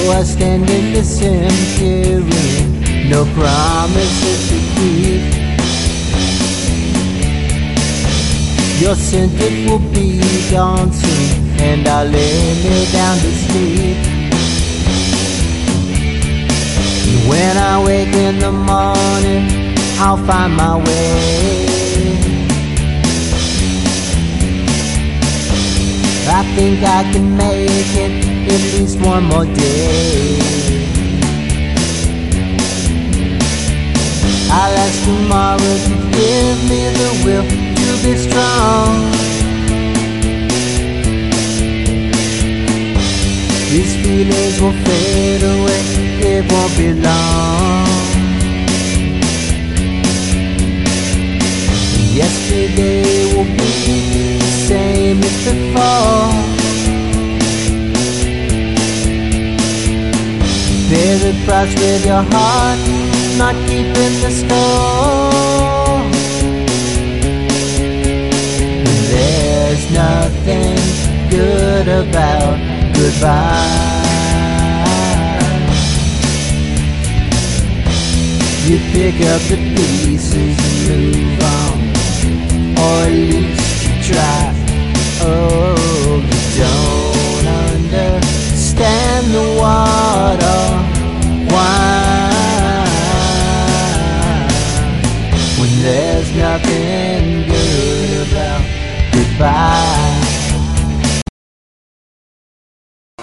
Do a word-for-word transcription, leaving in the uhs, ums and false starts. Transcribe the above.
I stand in the cemetery, no promises to keep. Your sentence will be gone soon, and I'll lay me down to sleep. When I wake in the morning, I'll find my way. I think I can make it at least one more day. I'll ask tomorrow to give me the will to be strong. These feelings will fade away, it won't be long. Yesterday will be the same as before. Pay the price with your heart, not keeping the score. There's nothing good about goodbye. You pick up the pieces